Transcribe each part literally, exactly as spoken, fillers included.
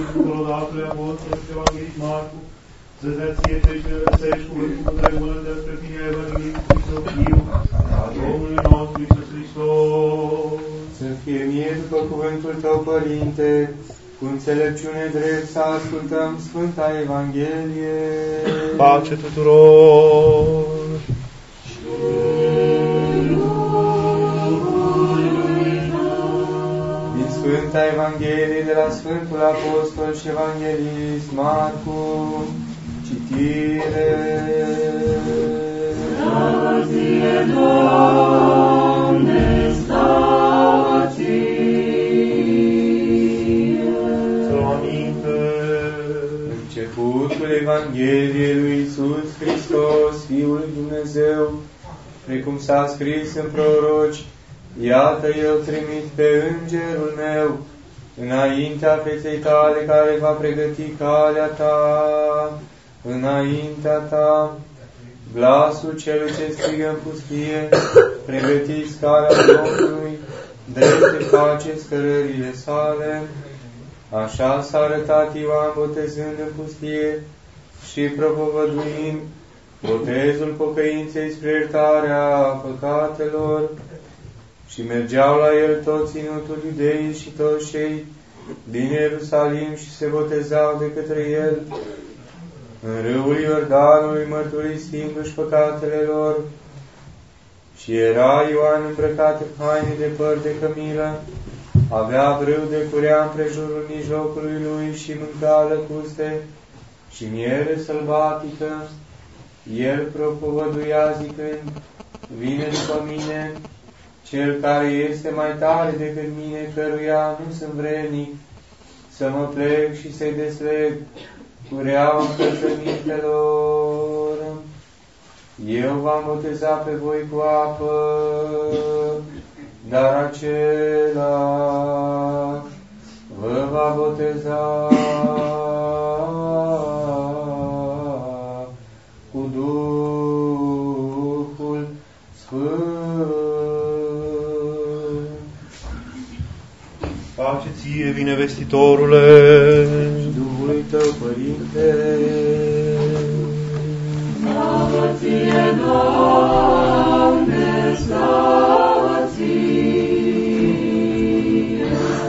tuturor datului apostolului și evanghelist Marcu, să-ți dea ție treci de răsești cuvântul cu tremură de străfinia evanghelist Hristos Fiu, a Domnului nostru Iisus Hristos. Să fie mie după cuvântul tău, Părinte, cu înțelepciune drept să ascultăm Sfânta Evanghelie. Pace tuturor! Din Sfânta Evanghelie de la Sfântul Apostol și Evanghelist Marcu, citire. Slavă ție, Doamne, slavă ție! Să luăm aminte. Începutul Evangheliei lui Iisus Hristos, Fiul lui Dumnezeu, precum s-a scris în proroci, iată eu trimit pe îngerul meu înaintea feței tale care va pregăti calea ta, înaintea ta. Glasul celui ce strigă în pustie, pregătiți calea Domnului, drepte face scărările sale. Așa s-a arătat Ioan botezând în pustie și propovăduind botezul pocăinței spre iertarea păcatelor. Și mergeau la el tot ținutul Iudeii și toți cei din Ierusalim și se botezau de către el în râul Iordanului, mărturisindu-și păcatele lor. Și era Ioan îmbrăcat în haine de păr de cămilă, avea brâu de curea împrejurul mijlocului lui și mânca lăcuste și miere sălbatică. El propovăduia zicând, vine după mine cel care este mai tare decât mine, căruia nu sunt vrednic să mă plec și să-i desleg cureaua încălțămintelor. Eu v-am botezat pe voi cu apă, dar acela vă va boteza cu Duhul Sfânt. Pace ție, binevestitorule, și Duhului tău, Părinte. Slavă ție, Doamne, slavă ție!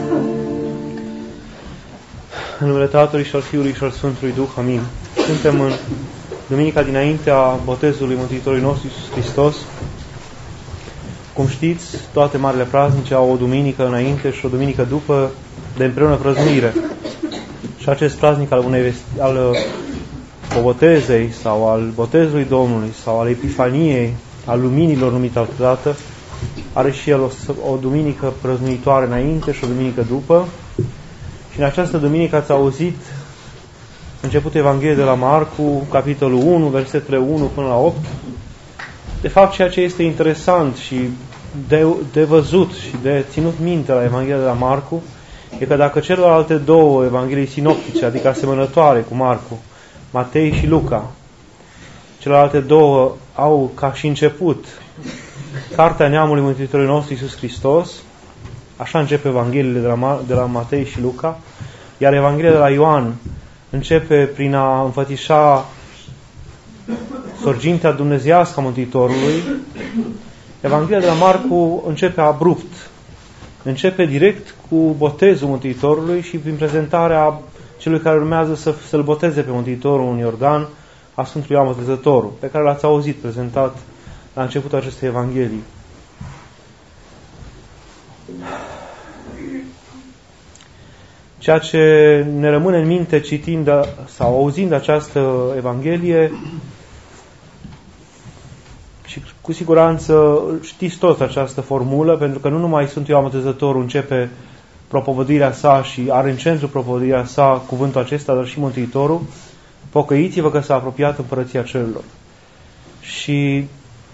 În numele Tatălui și al Fiului și al Sfântului Duh, amin. Suntem în duminica dinaintea botezului Mântuitorului nostru Iisus Hristos. Cum știți, toate marile praznice au o duminică înainte și o duminică după de împreună prăznuire. Și acest praznic al unei al botezei sau al botezului Domnului sau al Epifaniei, al luminilor numit altădată, are și el o, o duminică prăznuitoare înainte și o duminică după. Și în această duminică ați auzit începutul Evangheliei de la Marcu, capitolul unu, versetele unu până la opt. De fapt, ceea ce este interesant și de, de văzut și de ținut minte la Evanghelia de la Marcu e că dacă celelalte două Evanghelii sinoptice, adică asemănătoare cu Marcu, Matei și Luca, celelalte două au ca și început Cartea Neamului Mântuitorului nostru Iisus Hristos, așa începe Evangheliile de la, de la Matei și Luca, iar Evanghelia de la Ioan începe prin a înfățișa sorgintea dumnezeiască a Mântuitorului. Evanghelia de la Marcu începe abrupt. Începe direct cu botezul Mântuitorului și prin prezentarea celui care urmează să, să-l boteze pe Mântuitorul în Iordan, a Sfântului Ioan Botezătorul, pe care l-ați auzit prezentat la începutul acestei Evanghelii. Ceea ce ne rămâne în minte citind sau auzind această Evanghelie, și cu siguranță știți tot această formulă, pentru că nu numai Sfântul Ioan Botezătorul începe propovăduirea sa și are în centru propovăduirea sa cuvântul acesta, dar și Mântuitorul, pocăiți-vă că s-a apropiat Împărăția Cerurilor. Și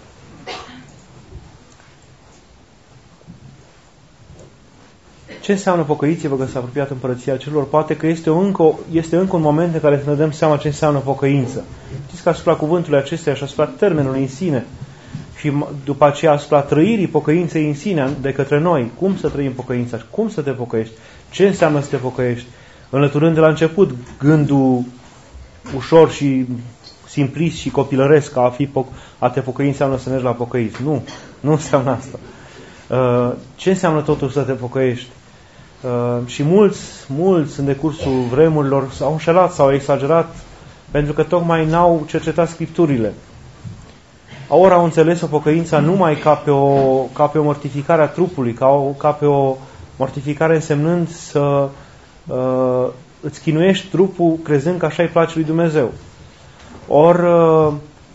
ce înseamnă pocăiți-vă că s-a apropiat Împărăția Cerurilor? Poate că este încă, este încă un moment în care să ne dăm seama ce înseamnă pocăință. Știți că asupra cuvântului acesteia și asupra termenului în sine și după aceea asupra trăirii pocăinței în sine de către noi, cum să trăim pocăința, cum să te pocăiești, ce înseamnă să te pocăiești, înlăturând de la început gândul ușor și simplist și copilăresc că a, fi po- a te pocăi înseamnă să mergi la pocăiți. Nu, nu înseamnă asta. Uh, ce înseamnă totuși să te pocăiești? Uh, și mulți, mulți în decursul vremurilor s-au înșelat, s-au exagerat pentru că tocmai n-au cercetat Scripturile. Ori au înțeles o pocăință numai ca pe o, ca pe o mortificare a trupului, ca, o, ca pe o mortificare însemnând să uh, îți chinuiești trupul crezând că așa îi place lui Dumnezeu. Ori uh,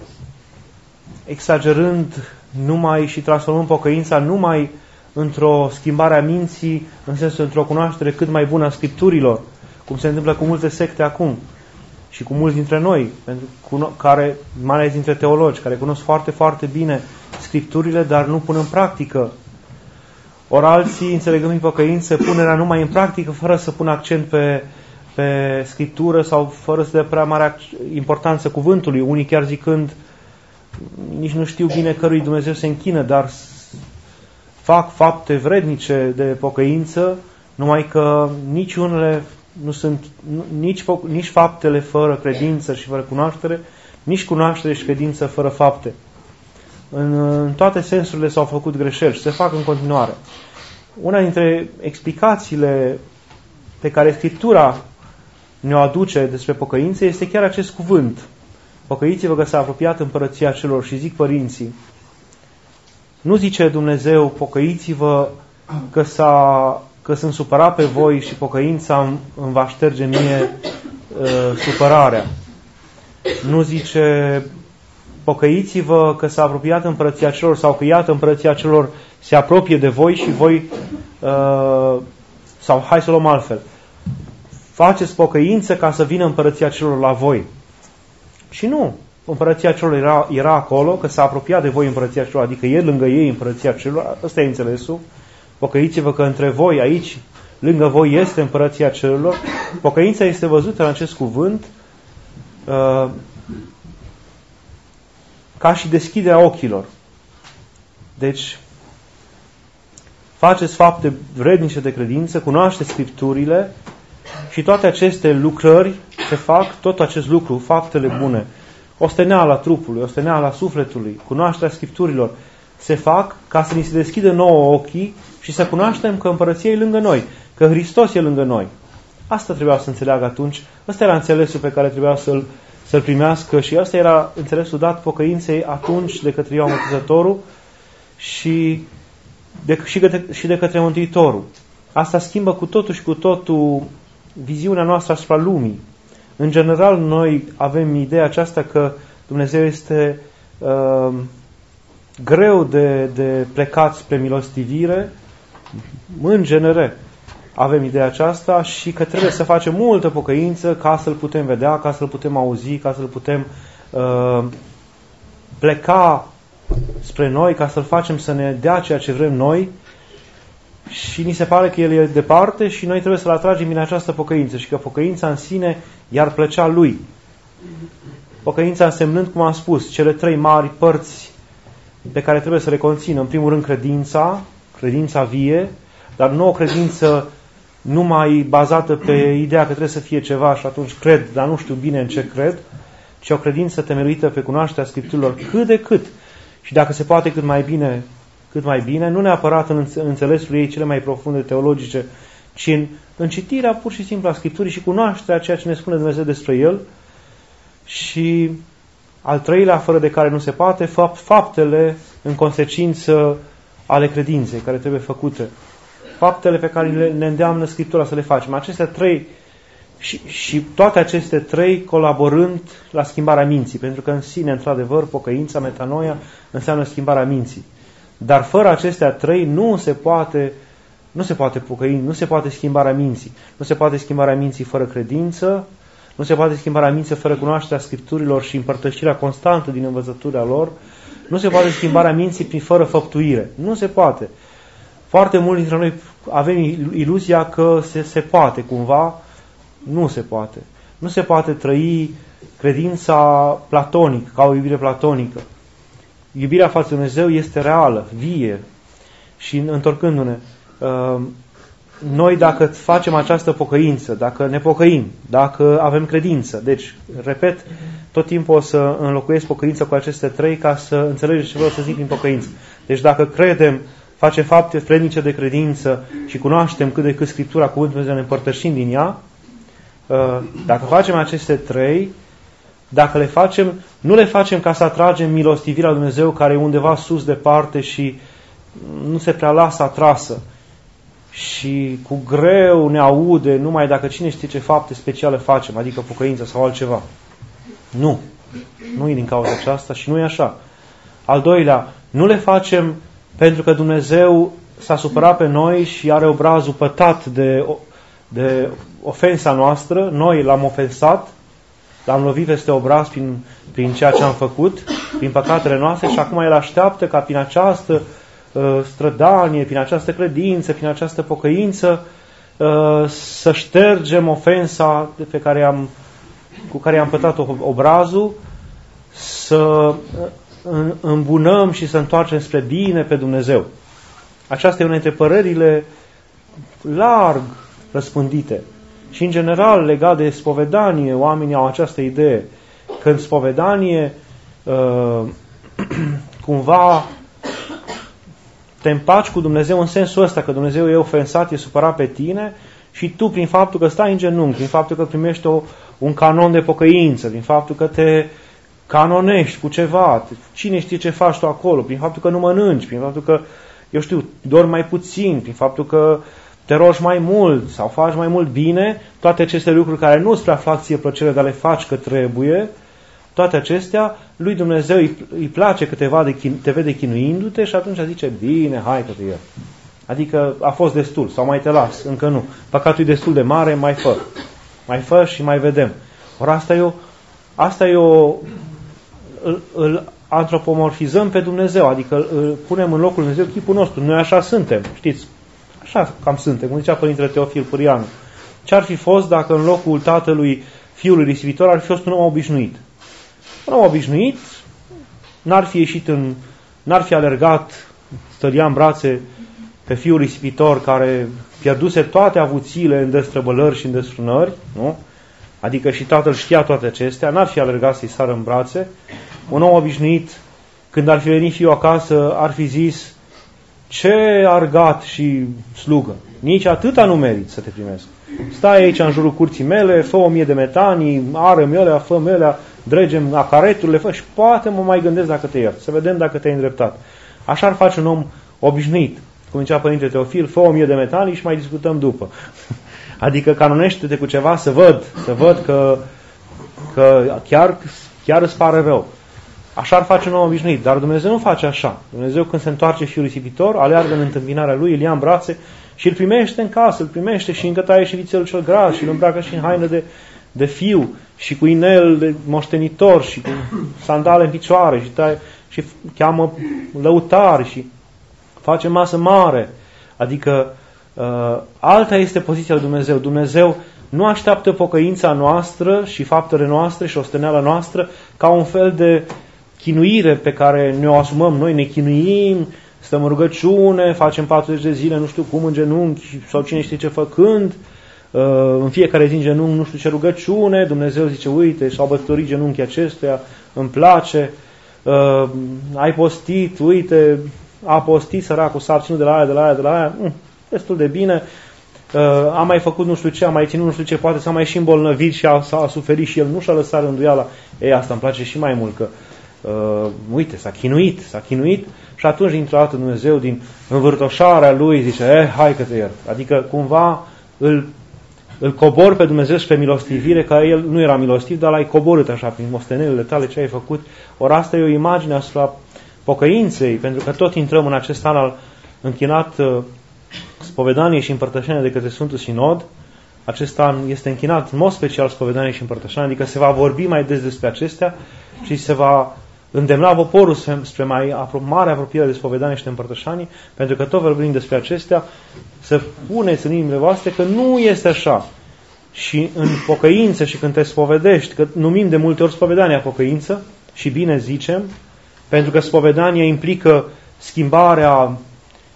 exagerând numai și transformând pocăința numai într-o schimbare a minții, în sensul într-o cunoaștere cât mai bună a Scripturilor, cum se întâmplă cu multe secte acum și cu mulți dintre noi, pentru care, mai ales dintre teologi, care cunosc foarte, foarte bine Scripturile, dar nu pun în practică. Ori alții, înțelegând în pocăință, punerea numai în practică, fără să pună accent pe, pe Scriptură sau fără să dea prea mare importanță cuvântului, unii chiar zicând, nici nu știu bine cărui Dumnezeu se închină, dar fac fapte vrednice de pocăință, numai că nici unele nu sunt, nici, nici faptele fără credință și fără cunoaștere, nici cunoaștere și credință fără fapte. În, în toate sensurile s-au făcut greșeli și se fac în continuare. Una dintre explicațiile pe care Scriptura ne-o aduce despre pocăință este chiar acest cuvânt. Pocăiți-vă că s-a apropiat împărăția celor, și zic părinții. Nu zice Dumnezeu, pocăiți-vă că, s-a, că sunt supărat pe voi și pocăința îmi va șterge mie uh, supărarea. Nu zice, pocăiți-vă că s-a apropiat împărăția celor sau că iată împărăția celor se apropie de voi și voi, uh, sau hai să luăm altfel, faceți pocăință ca să vină împărăția celor la voi. Și nu, împărăția celor era, era acolo, că s-a apropiat de voi împărăția celor, adică e lângă ei împărăția celor, ăsta e înțelesul. Pocăiți-vă că între voi, aici, lângă voi este împărăția celor. Pocăința este văzută în acest cuvânt uh, ca și deschiderea ochilor. Deci, faceți fapte vrednice de credință, cunoașteți Scripturile și toate aceste lucrări se fac, tot acest lucru, faptele bune, osteneala trupului, osteneala sufletului, cunoașterea Scripturilor, se fac ca să ni se deschidă nouă ochii și să cunoaștem că împărăția e lângă noi, că Hristos e lângă noi. Asta trebuia să înțeleagă atunci, ăsta era înțelesul pe care trebuia să-l, să-l primească și ăsta era înțelesul dat pocăinței atunci de către Ioan Botezătorul și de, și, de, și de către Mântuitorul. Asta schimbă cu totul și cu totul viziunea noastră asupra lumii. În general, noi avem ideea aceasta că Dumnezeu este uh, greu de, de plecat spre milostivire. În genere avem ideea aceasta și că trebuie să facem multă pocăință ca să-L putem vedea, ca să-L putem auzi, ca să-L putem uh, pleca spre noi, ca să-L facem să ne dea ceea ce vrem noi. Și ni se pare că El e departe și noi trebuie să-L atragem în această pocăință și că pocăința în sine i-ar plăcea Lui. Pocăința însemnând, cum am spus, cele trei mari părți pe care trebuie să le conțină. În primul rând credința, credința vie, dar nu o credință numai bazată pe ideea că trebuie să fie ceva și atunci cred, dar nu știu bine în ce cred, ci o credință temeluită pe cunoașterea Scripturilor cât de cât. Și dacă se poate cât mai bine, cât mai bine, nu neapărat în înțelesul ei cele mai profunde teologice, ci în, în citirea pur și simplu a Scripturii și cunoașterea ceea ce ne spune Dumnezeu despre El. Și al treilea, fără de care nu se poate, faptele în consecință ale credinței care trebuie făcute. Faptele pe care ne îndeamnă Scriptura să le facem. Acestea trei și, și toate aceste trei colaborând la schimbarea minții, pentru că în sine, într-adevăr, pocăința, metanoia, înseamnă schimbarea minții. Dar fără acestea trei nu se poate, nu se poate pocăi, nu se poate schimbarea minții. Nu se poate schimbarea minții fără credință, nu se poate schimbarea minții fără cunoașterea Scripturilor și împărtășirea constantă din învățătura lor. Nu se poate schimbarea minții prin fără făptuire. Nu se poate. Foarte mulți dintre noi avem iluzia că se, se poate cumva. Nu se poate. Nu se poate trăi credința platonic, ca o iubire platonică. Iubirea față de Dumnezeu este reală, vie. Și întorcându-ne, noi dacă facem această pocăință, dacă ne pocăim, dacă avem credință, deci, repet, tot timpul o să înlocuiesc pocăința cu aceste trei ca să înțelegeți ce vreau să zic prin pocăință. Deci dacă credem, facem fapte vrednice de credință și cunoaștem cât de cât Scriptura, Cuvântul Dumnezeu, ne împărtășim din ea, dacă facem aceste trei, dacă le facem, nu le facem ca să atragem milostivirea lui Dumnezeu care e undeva sus departe și nu se prea lasă atrasă și cu greu ne aude numai dacă cine știe ce fapte speciale facem, adică pocăință sau altceva. Nu. Nu e din cauza aceasta și nu e așa. Al doilea, nu le facem pentru că Dumnezeu s-a supărat pe noi și are obrazul pătat de, de ofensa noastră, noi l-am ofensat, l-am lovit peste obraz prin, prin ceea ce am făcut, prin păcatele noastre și acum El așteaptă ca prin această uh, strădanie, prin această credință, prin această pocăință uh, să ștergem ofensa pe care am, cu care am pătat obrazul, să îmbunăm și să întoarcem spre bine pe Dumnezeu. Aceasta e una dintre părerile larg răspândite. Și în general, legat de spovedanie, oamenii au această idee că în spovedanie uh, cumva te împaci cu Dumnezeu în sensul ăsta, că Dumnezeu e ofensat, e supărat pe tine și tu, prin faptul că stai în genunchi, prin faptul că primești o, un canon de pocăință, prin faptul că te canonești cu ceva, cine știe ce faci tu acolo, prin faptul că nu mănânci, prin faptul că, eu știu, dormi mai puțin, prin faptul că te rogi mai mult sau faci mai mult bine, toate aceste lucruri care nu îți prea fac ție plăcere, dar le faci că trebuie, toate acestea, lui Dumnezeu îi, îi place că te, vede, te vede chinuindu-te și atunci zice, bine, hai că te iert. Adică a fost destul, sau mai te las, încă nu. Păcatul e destul de mare, mai fă. Mai fă și mai vedem. Ori asta e o, asta e o îl, îl antropomorfizăm pe Dumnezeu, adică îl punem în locul Dumnezeu chipul nostru. Noi așa suntem, știți? Așa cam suntem, cum zicea Părintele Teofil Pârianu. Ce-ar fi fost dacă în locul tatălui fiului risipitor ar fi fost un om obișnuit? Un om obișnuit n-ar fi ieșit în, n-ar fi alergat, stăria în brațe pe fiul risipitor care pierduse toate avuțiile în destrăbălări și în desfrânări, nu? Adică și tatăl știa toate acestea, n-ar fi alergat să-i sară în brațe. Un om obișnuit, când ar fi venit fiul acasă, ar fi zis, ce argat și slugă, nici atâta nu merit să te primesc. Stai aici în jurul curții mele, fă o mie de metanii, ară-mi alea, fă-mi alea, dregem acareturile, fă și poate mă mai gândesc dacă te iert, să vedem dacă te-ai îndreptat. Așa ar face un om obișnuit. Cum zicea Părintele Teofil, fă o mie de metanii și mai discutăm după. Adică canonește-te cu ceva să văd, să văd că, că chiar, chiar îți pare rău. Așa ar face un om obișnuit, dar Dumnezeu nu face așa. Dumnezeu când se întoarce fiul risipitor, aleargă în întâmpinarea lui, îl ia în brațe și îl primește în casă, îl primește și încă taie și vițelul cel gras și îl îmbracă și în haină de, de fiu și cu inel de moștenitor și cu sandale în picioare și, taie, și cheamă lăutari și face masă mare. Adică uh, alta este poziția lui Dumnezeu. Dumnezeu nu așteaptă pocăința noastră și faptele noastre și osteneala noastră ca un fel de chinuire pe care ne-o asumăm noi, ne chinuim, stăm în rugăciune, facem patruzeci de zile, nu știu cum, în genunchi, sau cine știe ce făcând, în fiecare zi în genunchi, nu știu ce rugăciune, Dumnezeu zice, uite, s-au bătătorit genunchii acestuia, îmi place, ai postit, uite, a postit săracul, s-a abținut de la aia, de la aia, de la aia, destul de bine, a mai făcut nu știu ce, a mai ținut nu știu ce, poate s-a mai și îmbolnăvit și a, a suferit și el, nu și-a lăsat rânduiala, ei, asta îmi place și mai mult, că Uh, uite, s-a chinuit, s-a chinuit și atunci dintr-o dată Dumnezeu din învârtoșarea lui zice, eh, hai că te iert. Adică cumva îl, îl cobor pe Dumnezeu spre milostivire, că el nu era milostiv, dar l-ai coborât așa prin mostenelele tale ce ai făcut. Ori asta e o imagine asupra pocăinței, pentru că tot intrăm în acest an al închinat uh, spovedanie și împărtășanie de către Sfântul Sinod. Acest an este închinat în mod special spovedanie și împărtășanie, adică se va vorbi mai des despre acestea și se va îndemna poporul spre mai apro- mare apropiere de spovedanie și de împărtășanie, pentru că tot vorbim despre acestea, să puneți în inimile voastre că nu este așa. Și în pocăință și când te spovedești, că numim de multe ori spovedania pocăință, și bine zicem, pentru că spovedania implică schimbarea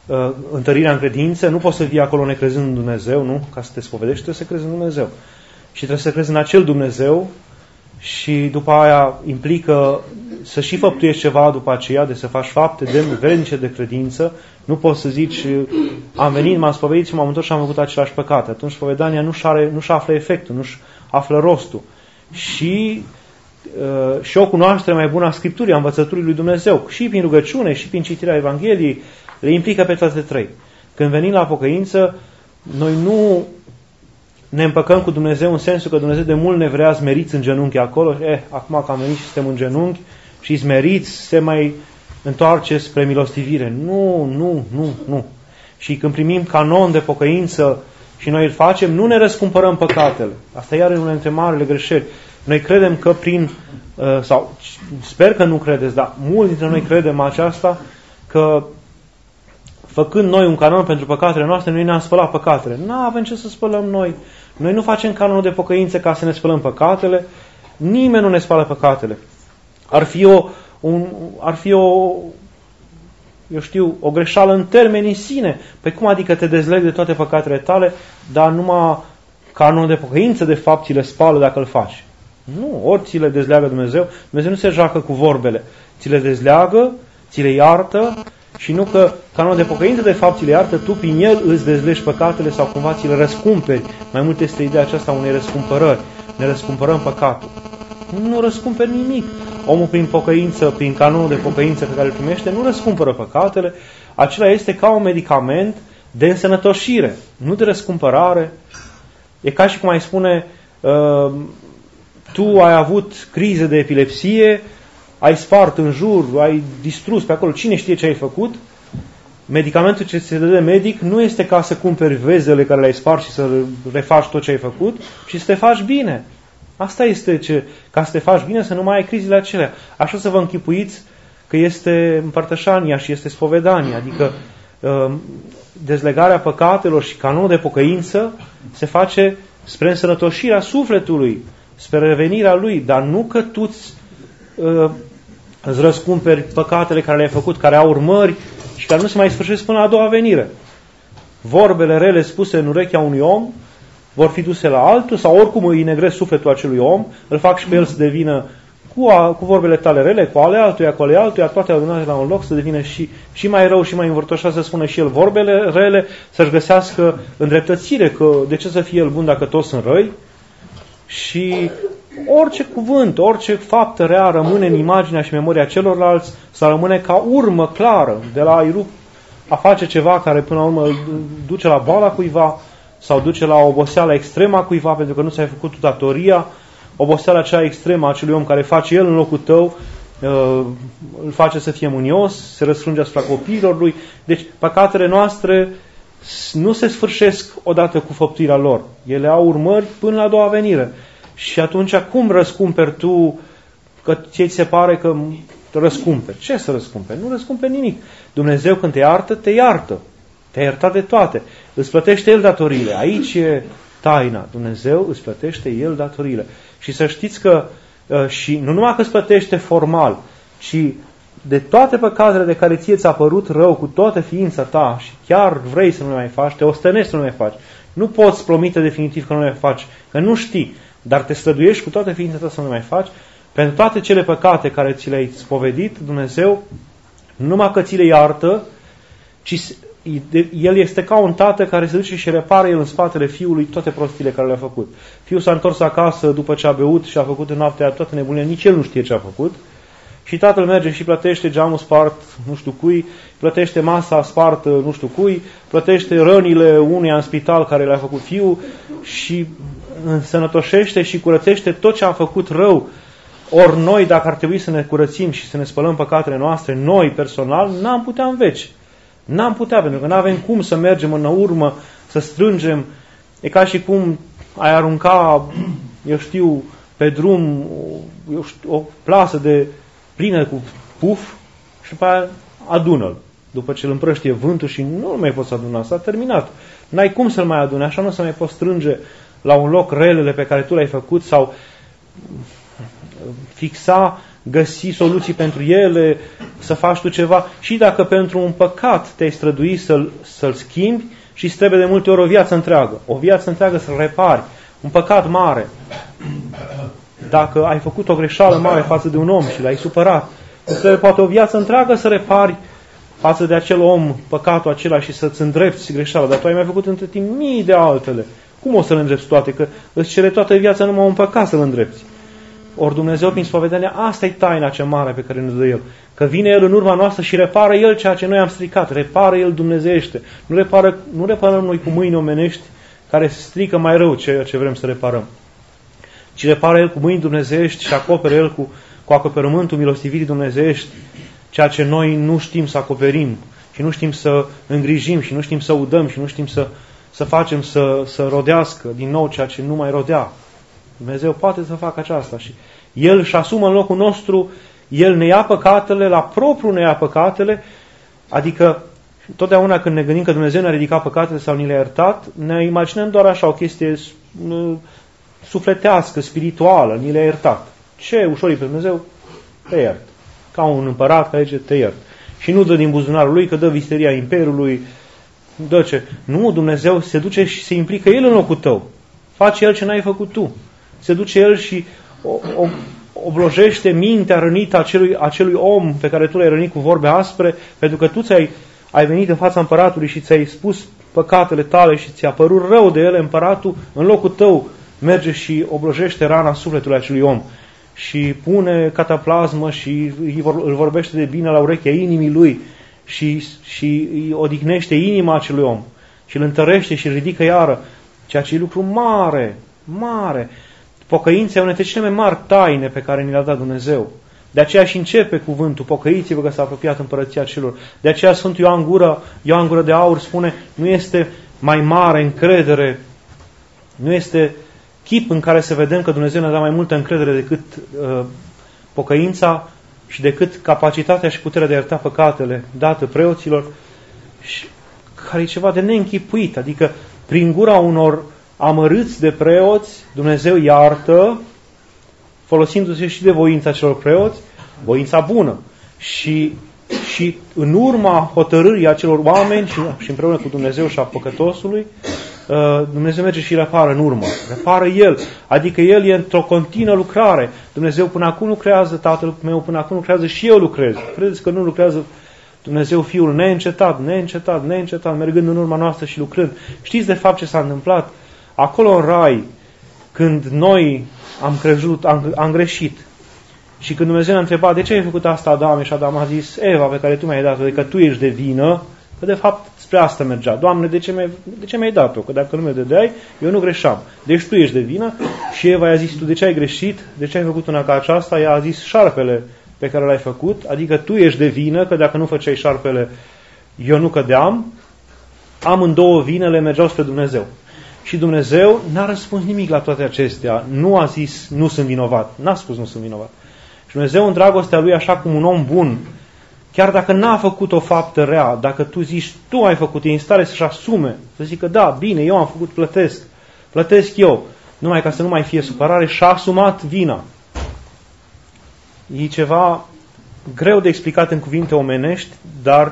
uh, întărirea în credință, nu poți să vii acolo necrezând în Dumnezeu, nu? Ca să te spovedești, trebuie să crezi în Dumnezeu. Și trebuie să crezi în acel Dumnezeu și după aia implică să și făptuiești ceva după aceea, de să faci fapte vrednice de credință. Nu poți să zici, am venit, m-am spovedit și m-am întors și am făcut același păcate. Atunci spovedania nu-și, are, nu-și află efectul, nu-și află rostul. Și, uh, și o cunoaștere mai bună a Scripturii, a învățăturii lui Dumnezeu, și prin rugăciune, și prin citirea Evangheliei, le implică pe toate trei. Când venim la pocăință, noi nu ne împăcăm cu Dumnezeu în sensul că Dumnezeu de mult ne vrea smeriți în genunchi acolo, eh, acum că am venit și suntem în genunchi și smeriți, se mai întoarce spre milostivire. Nu, nu, nu, nu. Și când primim canon de pocăință și noi îl facem, nu ne răscumpărăm păcatele. Asta iar e una dintre marile greșeli. Noi credem că prin, sau sper că nu credeți, dar mulți dintre noi credem aceasta, că făcând noi un canon pentru păcatele noastre, noi ne-am spălat păcatele. Nu avem ce să spălăm noi. Noi nu facem canonul de pocăință ca să ne spălăm păcatele. Nimeni nu ne spală păcatele. Ar fi o, un, ar fi o, eu știu, o greșeală în termeni în sine. Pe cum adică te dezleg de toate păcatele tale, dar numai canonul de pocăință de fapt ți le spală dacă îl faci. Nu, ori ți le dezleagă Dumnezeu. Dumnezeu nu se joacă cu vorbele. Ți le dezleagă, ți le iartă. Și nu că canonul de pocăință de fapt ți le iartă, tu prin el îți dezlegi păcatele sau cumva ți le răscumperi. Mai mult este ideea aceasta unei răscumpărări. Ne răscumpărăm păcatul. Nu răscumperi nimic. Omul prin pocăință, prin canonul de pocăință pe care îl primește, nu răscumpără păcatele. Acela este ca un medicament de însănătoșire, nu de răscumpărare. E ca și cum ai spune, uh, tu ai avut crize de epilepsie, ai spart în jur, ai distrus pe acolo, cine știe ce ai făcut. Medicamentul ce ți se dă de medic nu este ca să cumperi vezele care le-ai spart și să refaci tot ce ai făcut, ci să te faci bine. Asta este ce, ca să te faci bine, să nu mai ai crizele acelea. Așa să vă închipuiți că este împărtășania și este spovedania, adică dezlegarea păcatelor și canonul de pocăință se face spre însănătoșirea sufletului, spre revenirea lui, dar nu că tu îți, îți răscumperi păcatele care le-ai făcut, care au urmări și care nu se mai sfârșesc până la a doua venire. Vorbele rele spuse în urechea unui om vor fi duse la altul sau oricum îi negrezi sufletul acelui om, îl fac și pe el să devină cu, a, cu vorbele tale rele, cu ale altuia, cu ale altuia, toate adunate la un loc, să devină și, și mai rău și mai învârtoșat, să spună și el vorbele rele, să-și găsească îndreptățire, că de ce să fie el bun dacă toți sunt răi? Și orice cuvânt, orice faptă rea rămâne în imaginea și memoria celorlalți, să rămâne ca urmă clară de la a face ceva care până la urmă duce la boala cuiva sau duce la oboseala extremă a cuiva pentru că nu ți-ai făcut datoria, oboseala cea extremă a acelui om care face el în locul tău, îl face să fie mânios, se răsfrânge asupra copiilor lui. Deci păcatele noastre nu se sfârșesc odată cu făptuirea lor. Ele au urmări până la a doua venire. Și atunci cum răscumperi tu, că ție ți se pare că răscumperi? Ce să răscumperi? Nu răscumperi nimic. Dumnezeu când te iartă, te iartă. Te-a iertat de toate. Îți plătește El datoriile. Aici e taina. Dumnezeu îți plătește El datoriile. Și să știți că și nu numai că îți plătește formal, ci de toate păcatele de care ție ți-a părut rău cu toată ființa ta și chiar vrei să nu le mai faci, te ostenești să nu le mai faci. Nu poți promite definitiv că nu le mai faci, că nu știi, dar te străduiești cu toată ființa ta să nu le mai faci. Pentru toate cele păcate care ți le-ai spovedit, Dumnezeu nu numai că ți le iartă, ci El este ca un tată care se duce și repară El în spatele fiului toate prostiile care le-a făcut. Fiul s-a întors acasă după ce a beut și a făcut în noaptea toată nebunia, nici el nu știe ce a făcut. Și tatăl merge și plătește geamul spart nu știu cui, plătește masa spartă nu știu cui, plătește rănile uneia în spital care le-a făcut fiul și însănătoșește și curățește tot ce a făcut rău. Ori noi, dacă ar trebui să ne curățim și să ne spălăm păcatele noastre, noi personal, n-am putea în veci. N-am putea, pentru că n-avem cum să mergem în urmă, să strângem. E ca și cum ai arunca, eu știu, pe drum eu știu, o plasă de plină cu puf și pe aia adună-l. După ce îl împrăștie vântul și nu mai poți aduna, s-a terminat. N-ai cum să-l mai adune, așa nu se mai poți strânge la un loc relele pe care tu le-ai făcut sau fixa, găsi soluții pentru ele, să faci tu ceva. Și dacă pentru un păcat te-ai strădui să-l, să-l schimbi și îți trebuie de multe ori o viață întreagă. O viață întreagă să-l repari. Un păcat mare. Dacă ai făcut o greșeală mare față de un om și l-ai supărat, îți trebuie poate o viață întreagă să repari față de acel om păcatul acela și să-ți îndrepți greșeala. Dar tu ai mai făcut între timp mii de altele. Cum o să-l îndrepți toate? Că îți cere toată viața numai un păcat să-l îndrepți. Ori Dumnezeu, prin spovedania, asta e taina cea mare pe care ne dă El. Că vine El în urma noastră și repară El ceea ce noi am stricat. Repară El dumnezeiește. Nu, repară, nu reparăm noi cu mâini omenești care strică mai rău ceea ce vrem să reparăm. Ci repară El cu mâini dumnezeiești și acoperă El cu, cu acoperământul milostivirii dumnezeiești ceea ce noi nu știm să acoperim și nu știm să îngrijim și nu știm să udăm și nu știm să, să facem să, să rodească din nou ceea ce nu mai rodea. Dumnezeu poate să facă aceasta și El își asumă în locul nostru, El ne ia păcatele, la propriu ne ia păcatele, adică totdeauna când ne gândim că Dumnezeu ne-a ridicat păcatele sau ni le-a iertat, ne imaginăm doar așa o chestie sufletească, spirituală, ni le-a iertat. Ce ușor e pe Dumnezeu? Te iert. Ca un împărat care zice, te iert. Și nu dă din buzunarul lui, că dă visteria imperiului, dă ce. Nu, Dumnezeu se duce și se implică El în locul tău. Face El ce n-ai făcut tu. Se duce El și o, o, oblojește mintea rănită acelui, acelui om pe care tu l-ai rănit cu vorbe aspre, pentru că tu ți-ai ai venit în fața împăratului și ți-ai spus păcatele tale și ți-a părut rău de ele, împăratul în locul tău merge și oblojește rana sufletului acelui om și pune cataplasmă și îl vorbește de bine la urechea inimii lui și, și îi odihnește inima acelui om și îl întărește și îl ridică iară, ceea ce e lucru mare, mare. Pocăința e una dintre cele mai mari taine pe care ni le-a dat Dumnezeu. De aceea și începe cuvântul, pocăiți-vă că s-a apropiat împărăția celor. De aceea Sfântul Ioan Gură, Ioan Gură de Aur spune, nu este mai mare încredere, nu este chip în care să vedem că Dumnezeu ne-a dat mai multă încredere decât uh, pocăința și decât capacitatea și puterea de a ierta păcatele dată preoților, și care e ceva de neînchipuit. Adică prin gura unor amărâți de preoți, Dumnezeu iartă, folosindu-se și de voința celor preoți, voința bună. Și, și în urma hotărârii acelor oameni și, și împreună cu Dumnezeu și a păcătosului, Dumnezeu merge și repară în urmă. Repară El. Adică El e într-o continuă lucrare. Dumnezeu până acum lucrează, Tatăl meu până acum lucrează și eu lucrez. Credeți că nu lucrează Dumnezeu Fiul neîncetat, neîncetat, neîncetat, mergând în urma noastră și lucrând. Știți de fapt ce s-a întâmplat? Acolo în Rai, când noi am crezut, am, am greșit și când Dumnezeu ne-a întrebat de ce ai făcut asta Adame și Adam a zis Eva pe care tu mi-ai dat-o, de că tu ești de vină, că de fapt spre asta mergea. Doamne, de ce mi-ai, de ce mi-ai dat-o? Că dacă nu mi-o dădeai, eu nu greșeam. Deci tu ești de vină și Eva i-a zis, tu de ce ai greșit? De ce ai făcut una ca aceasta? Ea a zis, șarpele pe care l-ai făcut, adică tu ești de vină, că dacă nu făceai șarpele, eu nu cădeam. Amândouă vinele mergeau spre Dumnezeu. Și Dumnezeu n-a răspuns nimic la toate acestea. Nu a zis, nu sunt vinovat. N-a spus, nu sunt vinovat. Și Dumnezeu, în dragostea Lui, așa cum un om bun, chiar dacă n-a făcut o faptă rea, dacă tu zici, tu ai făcut, e în stare să-și asume, să zică, da, bine, eu am făcut, plătesc, plătesc eu, numai ca să nu mai fie supărare, și-a asumat vina. E ceva greu de explicat în cuvinte omenești, dar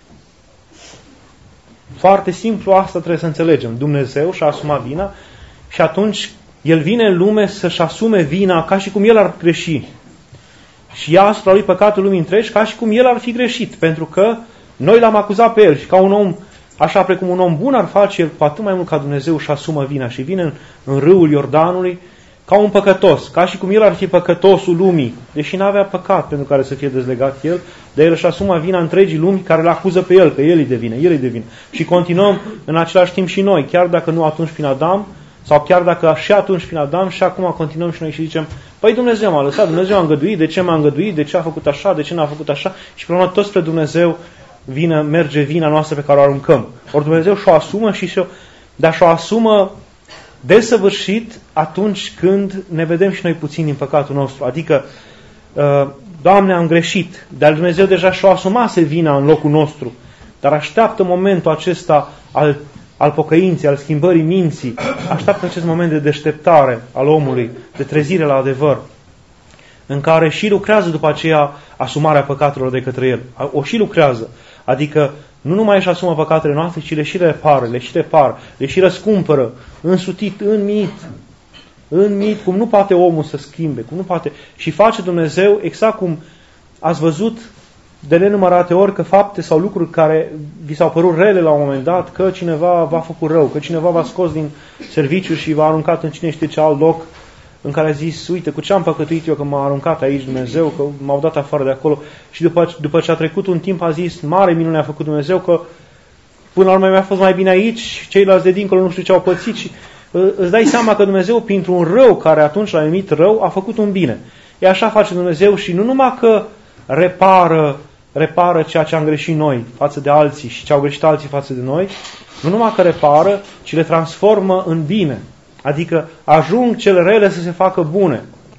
foarte simplu asta trebuie să înțelegem. Dumnezeu și-a asumat vina și atunci El vine în lume să-și asume vina ca și cum El ar greși. Și ia asupra Lui păcatul lumii întregi ca și cum El ar fi greșit. Pentru că noi L-am acuzat pe El și ca un om, așa precum un om bun ar face, El cu atât mai mult ca Dumnezeu și asumă vina și vine în, în râul Iordanului ca un păcătos, ca și cum El ar fi păcătosul lumii, deși n-avea păcat pentru care să fie dezlegat El, dar El își asumă vina întregii lumi care îl acuză pe El, că El îi devine, El îi devine. Și continuăm în același timp și noi, chiar dacă nu atunci prin Adam, sau chiar dacă și atunci prin Adam, și acum continuăm și noi și zicem, păi Dumnezeu m-a lăsat, Dumnezeu a îngăduit, de ce m-a îngăduit, de ce a făcut așa, de ce n-a făcut așa, și până tot spre Dumnezeu vine, merge vina noastră pe care o aruncăm. Ori Dumnezeu și-o asumă, și și-o, dar și-o asumă desăvârșit atunci când ne vedem și noi puțin din păcatul nostru. Adică, Doamne, am greșit, dar Dumnezeu deja și-o asumase vina în locul nostru, dar așteaptă momentul acesta al, al pocăinței, al schimbării minții, așteaptă acest moment de deșteptare al omului, de trezire la adevăr. în care și lucrează după aceea asumarea păcatelor de către El. O și lucrează. Adică nu numai își asumă păcatele noastre, ci le și repară, le și repară, le și răscumpără, însutit, în mit, în mit, cum nu poate omul să schimbe, cum nu poate. Și face Dumnezeu exact cum ați văzut de nenumărate ori că fapte sau lucruri care vi s-au părut rele la un moment dat, că cineva v-a făcut rău, că cineva v-a scos din serviciu și v-a aruncat în cine știe ce alt loc, în care a zis, uite, cu ce am păcătuit eu că m-a aruncat aici Dumnezeu, că m-au dat afară de acolo. Și după, după ce a trecut un timp a zis, mare minune a făcut Dumnezeu, că până la urmă mi-a fost mai bine aici, ceilalți de dincolo nu știu ce au pățit. Și îți dai seama că Dumnezeu, printr-un rău care atunci l-a numit rău, a făcut un bine. E așa face Dumnezeu și nu numai că repară, repară ceea ce am greșit noi față de alții și ce au greșit alții față de noi, nu numai că repară, ci le transformă în bine. Adică ajung cele rele să se facă bune.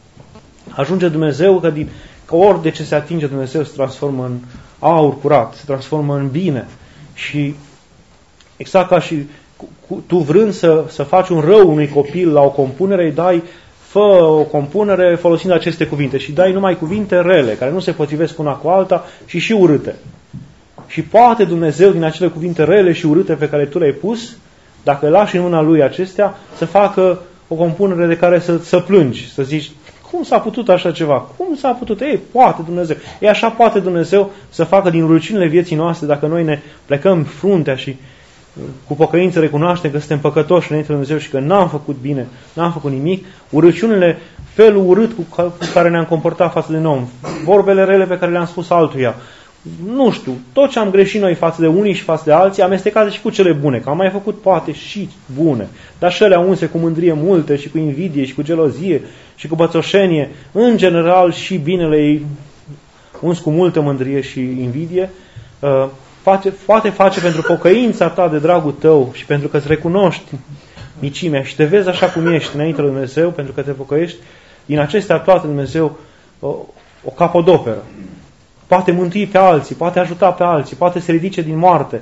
Ajunge Dumnezeu că, din, că ori de ce se atinge Dumnezeu se transformă în aur curat, se transformă în bine. Și exact ca și cu, tu vrând să, să faci un rău unui copil la o compunere, îi dai, fă o compunere folosind aceste cuvinte și dai numai cuvinte rele, care nu se potrivesc una cu alta și și urâte. Și poate Dumnezeu din acele cuvinte rele și urâte pe care tu le-ai pus, dacă lași în mâna Lui acestea, să facă o compunere de care să, să plângi, să zici, cum s-a putut așa ceva? Cum s-a putut? Ei, poate Dumnezeu. E așa poate Dumnezeu să facă din rugăciunile vieții noastre, dacă noi ne plecăm fruntea și cu pocăință recunoaștem că suntem păcătoși înainte de Dumnezeu și că n-am făcut bine, n-am făcut nimic, urăciunile, felul urât cu care ne-am comportat față de om, vorbele rele pe care le-am spus altuia, nu știu, tot ce am greșit noi față de unii și față de alții, amestecate și cu cele bune, că am mai făcut poate și bune, dar și alea unse cu mândrie multe și cu invidie și cu gelozie și cu bățoșenie, în general și binele ei uns cu multă mândrie și invidie, poate, poate face pentru pocăința ta de dragul tău și pentru că îți recunoști micimea și te vezi așa cum ești înainte de Dumnezeu, pentru că te pocăiești, din acestea toate Dumnezeu o, o capodoperă. Poate mântui pe alții, poate ajuta pe alții, poate să ridice din moarte.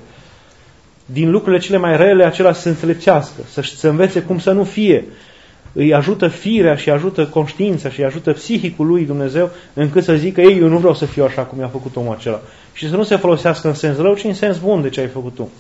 Din lucrurile cele mai rele, acela să se înțelepțească, să se învețe cum să nu fie. Îi ajută firea și ajută conștiința și ajută psihicul lui Dumnezeu, încât să zică, ei, eu nu vreau să fiu așa cum i-a făcut omul acela. Și să nu se folosească în sens rău, ci în sens bun de ce ai făcut tu.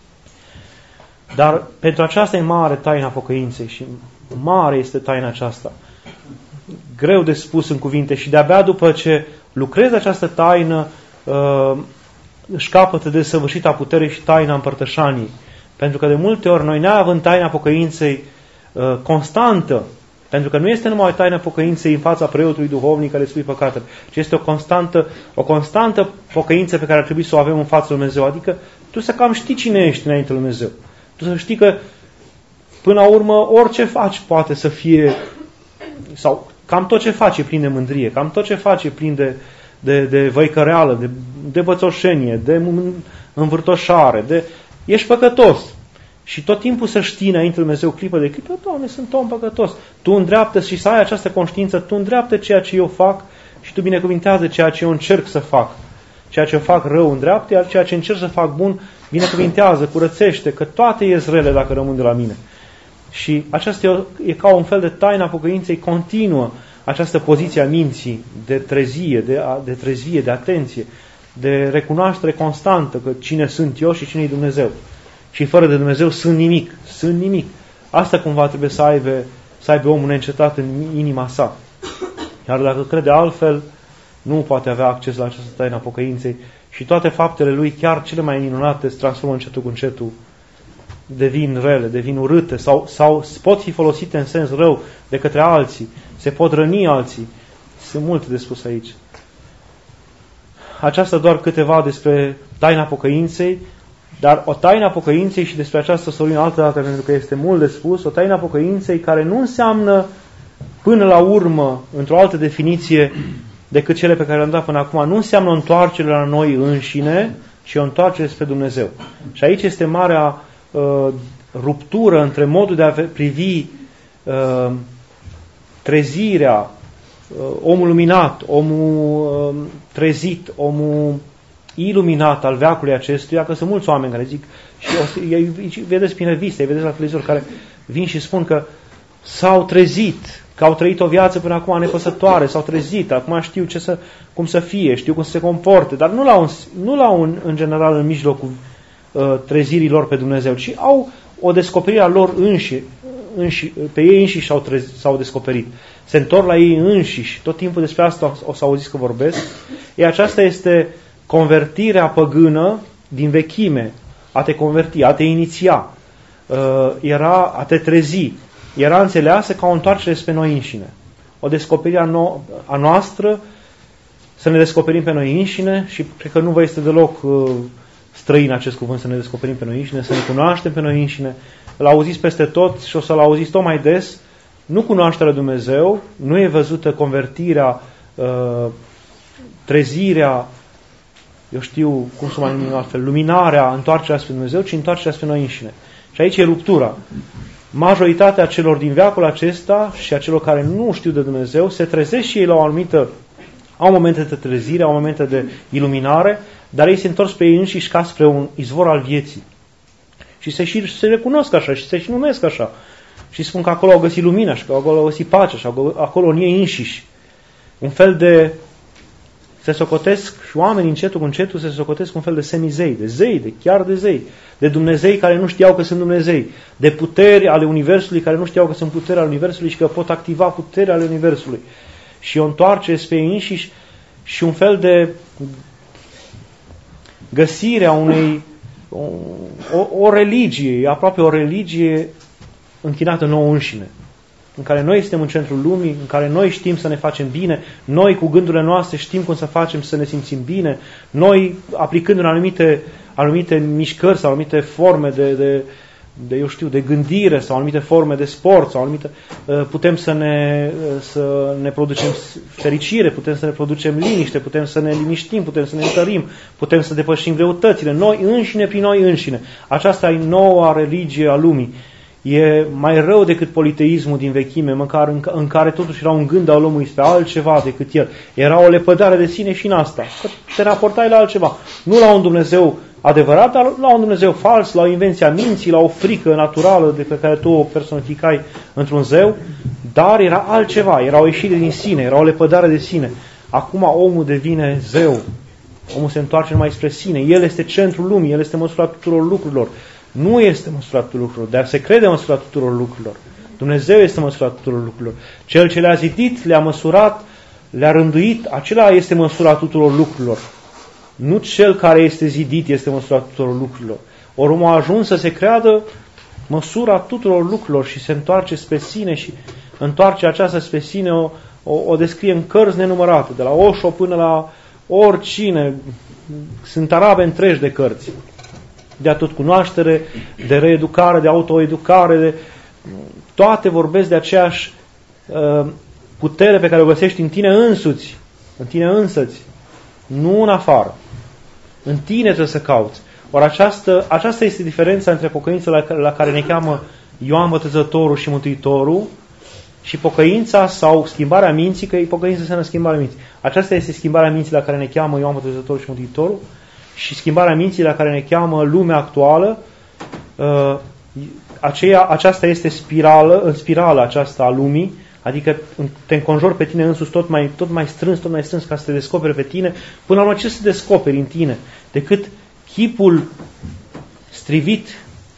Dar pentru aceasta e mare taina pocăinței și mare este taina aceasta. Greu de spus în cuvinte și de-abia după ce lucrezi această taină, uh, își capătă de săvârșita putere și taina împărtășanii. Pentru că de multe ori noi, neavând taina pocăinței uh, constantă, pentru că nu este numai o taină pocăinței în fața preotului duhovnic care spui păcatele, ci este o constantă, o constantă pocăință pe care ar trebui să o avem în fața lui Dumnezeu. Adică tu să cam știi cine ești înainte lui Dumnezeu. Tu să știi că până la urmă orice faci poate să fie, sau cam tot ce faci e plin de mândrie, cam tot ce faci e plin de, de, de văicăreală, de, de bățoșenie, de învârtoșare, de... ești păcătos. Și tot timpul să știi înainte lui Dumnezeu, clipă de clipă, Doamne, sunt om păcătos. Tu îndreaptă și să ai această conștiință, tu îndreaptă ceea ce eu fac și tu binecuvintează ceea ce eu încerc să fac. Ceea ce eu fac rău îndreaptă, iar ceea ce încerc să fac bun, binecuvintează, curățește, că toate ies rele dacă rămân de la mine. Și aceasta e ca un fel de taina pocăinței continuă, această poziție a minții de trezie, de, de trezvie, de atenție, de recunoaștere constantă că cine sunt eu și cine e Dumnezeu. Și fără de Dumnezeu sunt nimic, sunt nimic. Asta cumva trebuie să aibă, să aibă omul neîncetat în inima sa. Iar dacă crede altfel, nu poate avea acces la această taină a pocăinței și toate faptele lui, chiar cele mai minunate, se transformă încetul cu încetul, devin rele, devin urâte sau, sau pot fi folosite în sens rău de către alții, se pot răni alții. Sunt multe de spus aici. Aceasta doar câteva despre taina pocăinței, dar o taina pocăinței, și despre aceasta să vorbim altă dată pentru că este mult de spus, o taina pocăinței care nu înseamnă până la urmă, într-o altă definiție decât cele pe care le-am dat până acum, nu înseamnă o întoarcere la noi înșine, ci o întoarcere spre Dumnezeu. Și aici este marea uh, ruptură între modul de a privi uh, trezirea, uh, omul luminat, omul uh, trezit, omul iluminat al veacului acestuia, că sunt mulți oameni care zic, și vedeți prin reviste, vedeți la televizor, care vin și spun că s-au trezit, că au trăit o viață până acum nepăsătoare, s-au trezit, acum știu ce să, cum să fie, știu cum să se comporte, dar nu l-au, nu l-au în, în general în mijlocul uh, trezirii lor pe Dumnezeu, ci au o descoperire a lor înși, înși pe ei înșiși s-au, trezi, s-au descoperit. Se întorc la ei înșiși, tot timpul despre asta o să auziți că vorbesc. E aceasta este convertirea păgână din vechime, a te converti, a te iniția, uh, era a te trezi, era înțeleasă ca o întoarcere spre noi înșine. O descoperire a, no- a noastră, să ne descoperim pe noi înșine și cred că nu vă este deloc uh, străin acest cuvânt, să ne descoperim pe noi înșine, să ne cunoaștem pe noi înșine. Îl auziți peste tot și o să-l auziți tot mai des. Nu cunoașterea lui Dumnezeu, nu e văzută convertirea, uh, trezirea, eu știu cum să mai numim altfel, luminarea, întoarcerea spre Dumnezeu, ci întoarcerea spre noi înșine. Și aici e ruptura. Majoritatea celor din veacul acesta și a celor care nu știu de Dumnezeu se trezesc și ei la o anumită, au momente de trezire, au momente de iluminare, dar ei se întorc spre ei înșiși ca spre un izvor al vieții. Și se, și se recunosc așa și se și numesc așa. Și spun că acolo au găsit lumina și că acolo au găsit pacea și acolo în ei înșiși. Un fel de, se socotesc și oamenii încetul cu încetul se socotesc un fel de semizei, de zei, de chiar de zei, de Dumnezei care nu știau că sunt Dumnezei, de puteri ale Universului care nu știau că sunt puteri ale Universului și că pot activa puteri ale Universului. Și o întoarce spre ei înșiși și un fel de găsirea unei o, o, o religie, aproape o religie închinată nouă înșine, în care noi suntem în centrul lumii, în care noi știm să ne facem bine, noi cu gândurile noastre știm cum să facem să ne simțim bine, noi aplicând în anumite, anumite mișcări sau anumite forme de, de, de, eu știu, de gândire sau anumite forme de sport sau anumite, putem să ne, să ne producem fericire, putem să ne producem liniște, putem să ne liniștim, putem să ne întărim, putem să depășim greutățile, noi înșine prin noi înșine. Aceasta e noua religie a lumii. E mai rău decât politeismul din vechime, măcar în, în care totuși era un gând al omului spre altceva decât el. Era o lepădare de sine și în asta, că te raportai la altceva. Nu la un Dumnezeu adevărat, dar la un Dumnezeu fals, la o invenție a minții, la o frică naturală de pe care tu o personificai într-un zeu, dar era altceva, era o ieșire din sine, era o lepădare de sine. Acum omul devine zeu, omul se întoarce numai spre sine, el este centrul lumii, el este măsura tuturor lucrurilor. Nu este măsura tuturor lucrurilor, dar se crede măsura tuturor lucrurilor. Dumnezeu este măsura tuturor lucrurilor. Cel ce le-a zidit, le-a măsurat, le-a rânduit, acela este măsura tuturor lucrurilor. Nu cel care este zidit este măsura tuturor lucrurilor. Ori omul a ajuns să se creadă măsura tuturor lucrurilor și se întoarce spre sine și întoarce aceasta spre sine, o, o, o descrie în cărți nenumărate, de la Osho până la oricine. Sunt arabe întregi de cărți. De atât cunoaștere, de reeducare, de autoeducare, de... toate vorbesc de aceeași uh, putere pe care o găsești în tine însuți, în tine însăți, nu în afară. În tine trebuie să cauți. Ori această, aceasta este diferența între pocăința la, la care ne cheamă Ioan Botezătorul și Mântuitorul și pocăința sau schimbarea minții, că pocăința înseamnă schimbarea minții. Aceasta este schimbarea minții la care ne cheamă Ioan Botezătorul și Mântuitorul. Și schimbarea minții la care ne cheamă lumea actuală, uh, aceea, aceasta este spirală, în spirală aceasta a lumii, adică te înconjori pe tine însuți tot mai, tot mai strâns, tot mai strâns ca să te descoperi pe tine. Până la urmă, ce să descoperi în tine? Decât chipul strivit,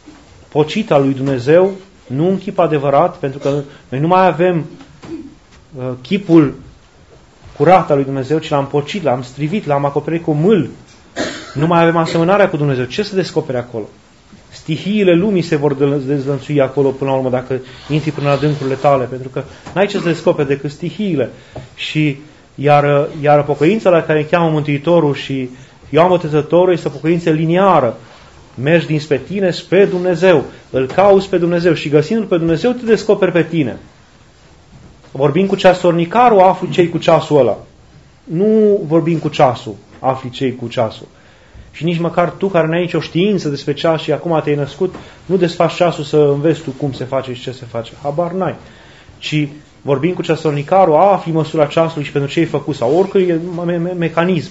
pocit al lui Dumnezeu, nu un chip adevărat, pentru că noi nu mai avem uh, chipul curat al lui Dumnezeu, ci l-am pocit, l-am strivit, l-am acoperit cu mâl. Nu mai avem asemănarea cu Dumnezeu. Ce să descoperi acolo? Stihiile lumii se vor dezlănțui acolo până la urmă dacă intri până la adâncurile tale, pentru că n-ai ce să descoperi decât stihiile. Și iar, iar pocăința la care îi cheamă Mântuitorul și Ioan Botezătorul este o pocăință liniară. Mergi dinspre tine spre Dumnezeu, îl cauți pe Dumnezeu și găsindu-l pe Dumnezeu te descoperi pe tine. Vorbim cu ceasornicarul, afli ce-i cu ceasul ăla. Nu vorbim cu ceasul, afli ce-i cu ceasul. Și nici măcar tu care n-ai nicio știință despre ceas și acum te-ai născut, nu desfaci ceasul să înveți tu cum se face și ce se face. Habar n-ai. Ci vorbim cu ceasornicarul, afli măsura ceasului și pentru ce ai făcut sau oricâi e me- me- mecanism.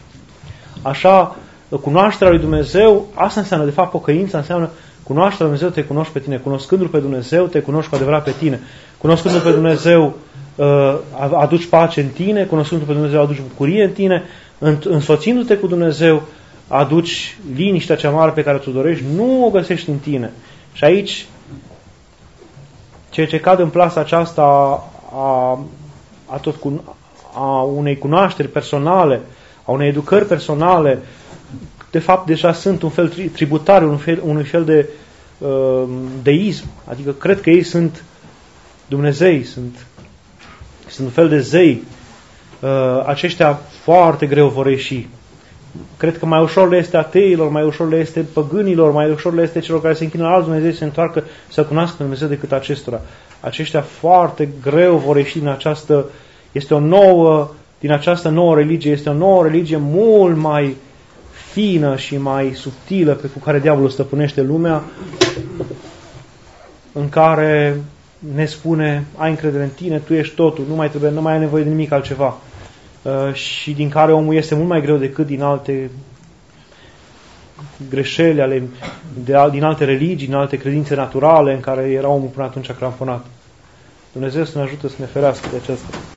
Așa, cunoașterea lui Dumnezeu, asta înseamnă, de fapt, pocăința înseamnă cunoașterea lui Dumnezeu, te cunoști pe tine. Cunoscându-L pe Dumnezeu, te cunoști cu adevărat pe tine. Cunoscându-L pe Dumnezeu, aduci pace în tine, cunoscându-L pe Dumnezeu, aduci bucurie în tine, însoțindu-te cu Dumnezeu, aduci liniștea cea mare pe care ți-o dorești, nu o găsești în tine. Și aici, ceea ce cade în plasa aceasta a, a, tot cu, a unei cunoașteri personale, a unei educări personale, de fapt deja sunt un fel tributare, un fel, unui fel de uh, deism. Adică cred că ei sunt Dumnezei, sunt, sunt un fel de zei. Uh, aceștia foarte greu vor ieși. Cred că mai ușor le este ateilor, mai ușor le este păgânilor, mai ușor le este celor care se închină la alți Dumnezei să se întoarcă să cunoască Dumnezeu decât acestora. Aceștia foarte greu vor ieși din această, este o nouă, din această nouă religie, este o nouă religie mult mai fină și mai subtilă pe cu care diavolul stăpânește lumea, în care ne spune, ai încredere în tine, tu ești totul, nu mai trebuie, nu mai ai nevoie de nimic altceva. Uh, și din care omul este mult mai greu decât din alte greșeli, ale, de, din alte religii, din alte credințe naturale în care era omul până atunci cramponat. Dumnezeu să ne ajute să ne ferească de aceasta.